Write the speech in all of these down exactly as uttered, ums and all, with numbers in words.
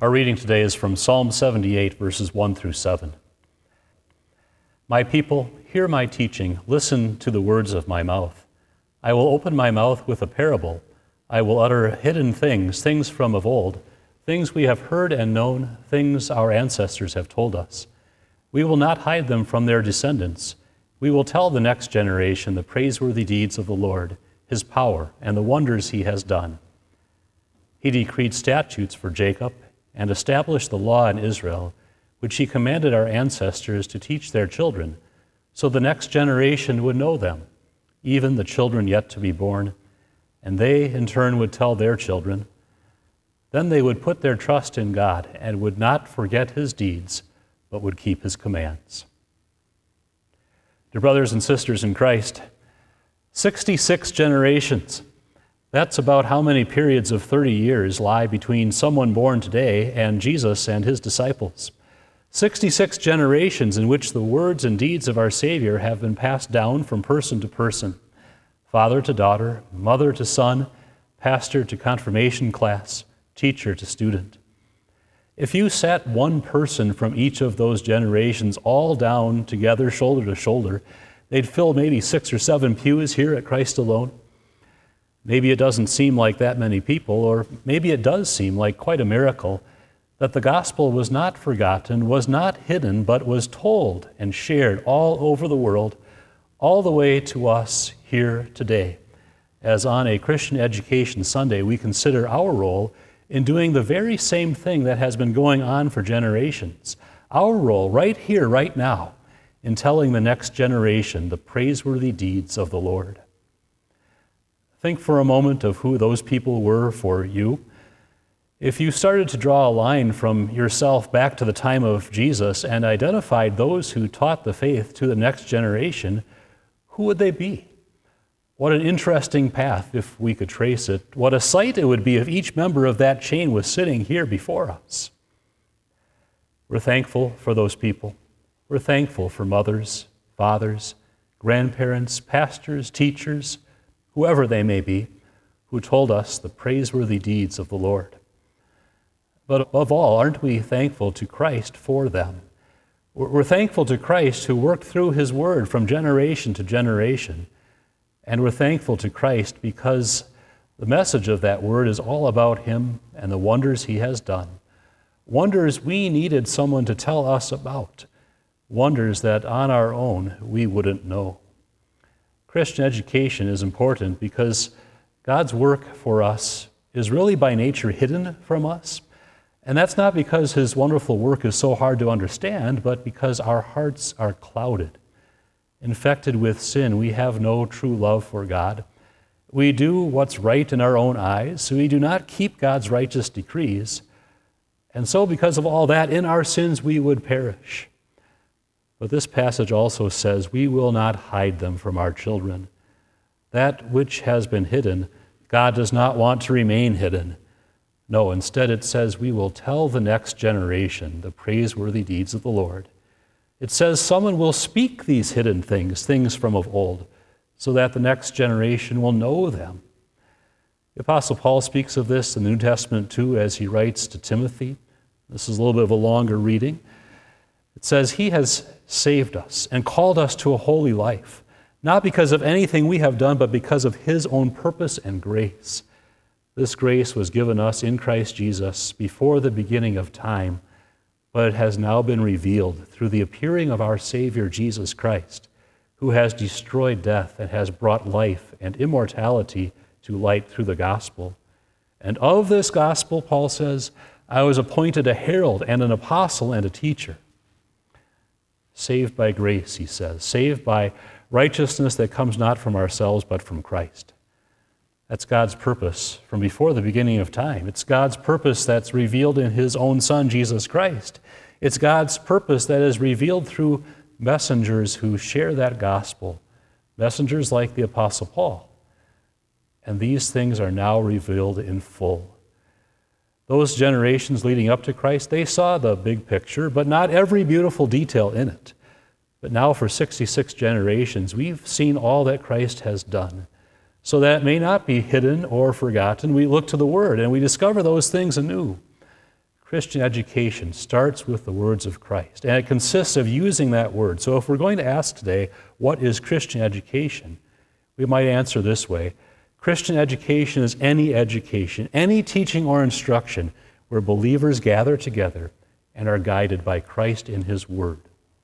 Our reading today is from Psalm seventy-eight, verses one through seven. My people, hear my teaching, listen to the words of my mouth. I will open my mouth with a parable. I will utter hidden things, things from of old, things we have heard and known, things our ancestors have told us. We will not hide them from their descendants. We will tell the next generation the praiseworthy deeds of the Lord, his power, and the wonders he has done. He decreed statutes for Jacob and established the law in Israel, which he commanded our ancestors to teach their children, so the next generation would know them, even the children yet to be born, and they in turn would tell their children. Then they would put their trust in God and would not forget his deeds, but would keep his commands. Dear brothers and sisters in Christ, sixty-six generations. That's about how many periods of thirty years lie between someone born today and Jesus and his disciples. sixty-six generations in which the words and deeds of our Savior have been passed down from person to person, father to daughter, mother to son, pastor to confirmation class, teacher to student. If you sat one person from each of those generations all down together, shoulder to shoulder, they'd fill maybe six or seven pews here at Christ Alone. Maybe it doesn't seem like that many people, or maybe it does seem like quite a miracle that the gospel was not forgotten, was not hidden, but was told and shared all over the world, all the way to us here today, as on a Christian Education Sunday we consider our role in doing the very same thing that has been going on for generations. Our role right here, right now, in telling the next generation the praiseworthy deeds of the Lord. Think for a moment of who those people were for you. If you started to draw a line from yourself back to the time of Jesus and identified those who taught the faith to the next generation, who would they be? What an interesting path if we could trace it. What a sight it would be if each member of that chain was sitting here before us. We're thankful for those people. We're thankful for mothers, fathers, grandparents, pastors, teachers, whoever they may be, who told us the praiseworthy deeds of the Lord. But above all, aren't we thankful to Christ for them? We're thankful to Christ who worked through his word from generation to generation. And we're thankful to Christ because the message of that word is all about him and the wonders he has done. Wonders we needed someone to tell us about. Wonders that on our own we wouldn't know. Christian education is important because God's work for us is really by nature hidden from us. And that's not because his wonderful work is so hard to understand, but because our hearts are clouded. Infected with sin, we have no true love for God. We do what's right in our own eyes, so we do not keep God's righteous decrees. And so because of all that, in our sins we would perish. But this passage also says we will not hide them from our children. That which has been hidden, God does not want to remain hidden. No, instead it says we will tell the next generation the praiseworthy deeds of the Lord. It says someone will speak these hidden things, things from of old, so that the next generation will know them. The Apostle Paul speaks of this in the New Testament too as he writes to Timothy. This is a little bit of a longer reading. It says, he has saved us and called us to a holy life, not because of anything we have done, but because of his own purpose and grace. This grace was given us in Christ Jesus before the beginning of time, but it has now been revealed through the appearing of our Savior Jesus Christ, who has destroyed death and has brought life and immortality to light through the gospel. And of this gospel, Paul says, I was appointed a herald and an apostle and a teacher. Saved by grace, he says, saved by righteousness that comes not from ourselves but from Christ. That's God's purpose from before the beginning of time. It's God's purpose that's revealed in his own Son, Jesus Christ. It's God's purpose that is revealed through messengers who share that gospel, messengers like the Apostle Paul. And these things are now revealed in full. Those generations leading up to Christ, they saw the big picture, but not every beautiful detail in it. But now for sixty-six generations, we've seen all that Christ has done. So that it may not be hidden or forgotten, we look to the Word and we discover those things anew. Christian education starts with the words of Christ, and it consists of using that word. So if we're going to ask today, what is Christian education? We might answer this way. Christian education is any education, any teaching or instruction where believers gather together and are guided by Christ in His Word.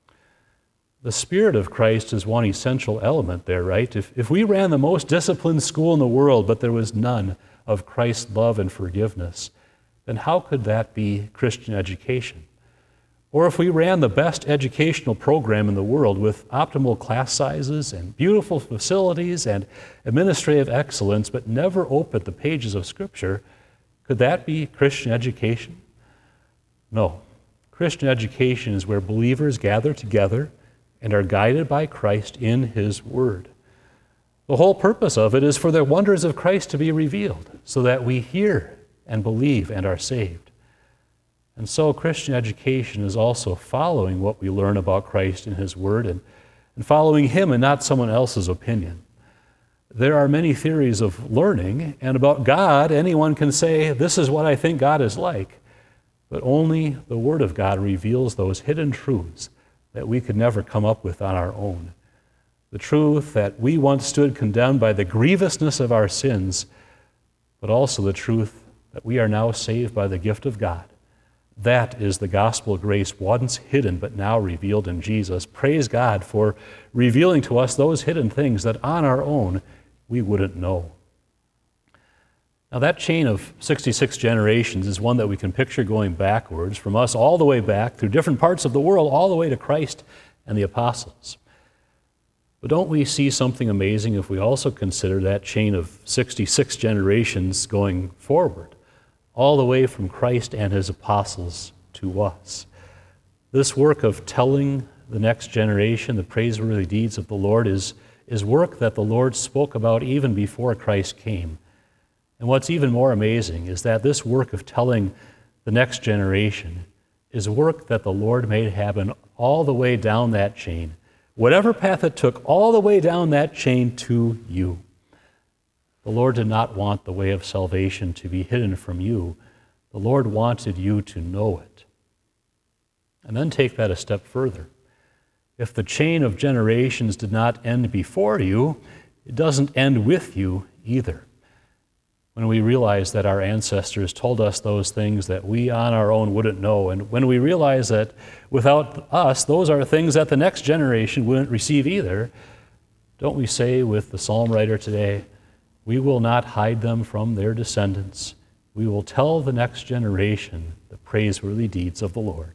The Spirit of Christ is one essential element there, right? If, if we ran the most disciplined school in the world, but there was none of Christ's love and forgiveness, then how could that be Christian education? Or if we ran the best educational program in the world with optimal class sizes and beautiful facilities and administrative excellence, but never opened the pages of Scripture, could that be Christian education? No. Christian education is where believers gather together and are guided by Christ in His Word. The whole purpose of it is for the wonders of Christ to be revealed, so that we hear and believe and are saved. And so Christian education is also following what we learn about Christ in His Word and, and following Him and not someone else's opinion. There are many theories of learning, and about God, anyone can say, this is what I think God is like, but only the Word of God reveals those hidden truths that we could never come up with on our own. The truth that we once stood condemned by the grievousness of our sins, but also the truth that we are now saved by the gift of God. That is the gospel grace once hidden but now revealed in Jesus. Praise God for revealing to us those hidden things that on our own we wouldn't know. Now that chain of sixty-six generations is one that we can picture going backwards from us all the way back through different parts of the world, all the way to Christ and the apostles. But don't we see something amazing if we also consider that chain of sixty-six generations going forward, all the way from Christ and His apostles to us? This work of telling the next generation the praiseworthy deeds of the Lord is, is work that the Lord spoke about even before Christ came. And what's even more amazing is that this work of telling the next generation is work that the Lord made happen all the way down that chain, whatever path it took, all the way down that chain to you. The Lord did not want the way of salvation to be hidden from you. The Lord wanted you to know it. And then take that a step further. If the chain of generations did not end before you, it doesn't end with you either. When we realize that our ancestors told us those things that we on our own wouldn't know, and when we realize that without us, those are things that the next generation wouldn't receive either, don't we say with the psalm writer today, we will not hide them from their descendants. We will tell the next generation the praiseworthy deeds of the Lord.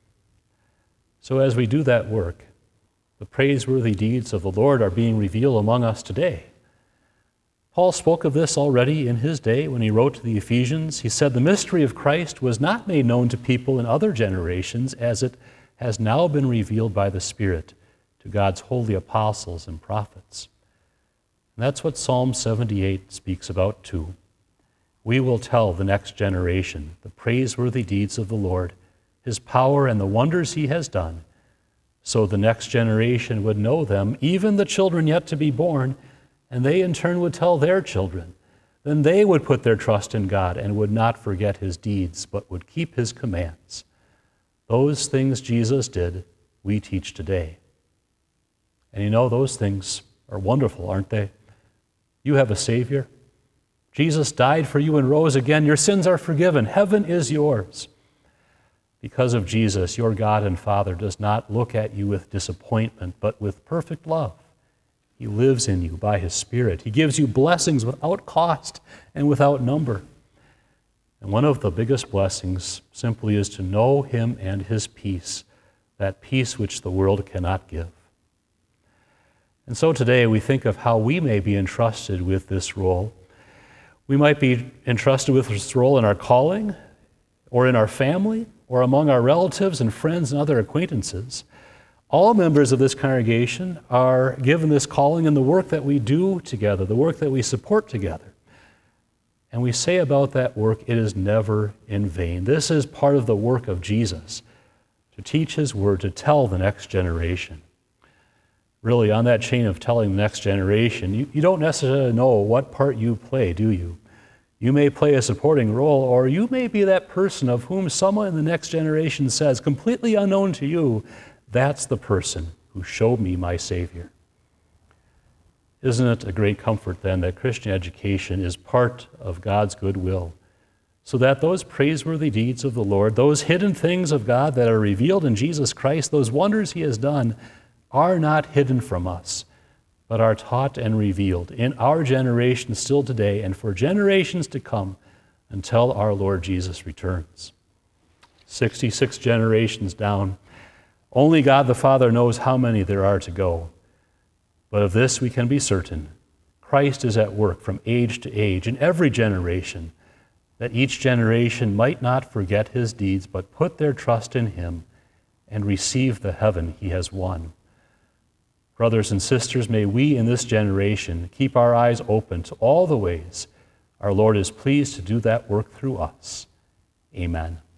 So as we do that work, the praiseworthy deeds of the Lord are being revealed among us today. Paul spoke of this already in his day when he wrote to the Ephesians. He said, the mystery of Christ was not made known to people in other generations as it has now been revealed by the Spirit to God's holy apostles and prophets. And that's what Psalm seventy-eight speaks about too. We will tell the next generation the praiseworthy deeds of the Lord, His power and the wonders He has done, so the next generation would know them, even the children yet to be born, and they in turn would tell their children. Then they would put their trust in God and would not forget His deeds, but would keep His commands. Those things Jesus did, we teach today. And you know, those things are wonderful, aren't they? You have a Savior. Jesus died for you and rose again. Your sins are forgiven. Heaven is yours. Because of Jesus, your God and Father does not look at you with disappointment, but with perfect love. He lives in you by His Spirit. He gives you blessings without cost and without number. And one of the biggest blessings simply is to know Him and His peace, that peace which the world cannot give. And so today we think of how we may be entrusted with this role. We might be entrusted with this role in our calling, or in our family, or among our relatives and friends and other acquaintances. All members of this congregation are given this calling in the work that we do together, the work that we support together. And we say about that work, it is never in vain. This is part of the work of Jesus, to teach His word, to tell the next generation. Really, on that chain of telling the next generation, you, you don't necessarily know what part you play, do you? You may play a supporting role, or you may be that person of whom someone in the next generation says, completely unknown to you, that's the person who showed me my Savior. Isn't it a great comfort then that Christian education is part of God's goodwill, so that those praiseworthy deeds of the Lord, those hidden things of God that are revealed in Jesus Christ, those wonders he has done, are not hidden from us, but are taught and revealed in our generation still today and for generations to come until our Lord Jesus returns. sixty-six generations down, only God the Father knows how many there are to go. But of this we can be certain: Christ is at work from age to age in every generation, that each generation might not forget his deeds, but put their trust in him and receive the heaven he has won. Brothers and sisters, may we in this generation keep our eyes open to all the ways our Lord is pleased to do that work through us. Amen.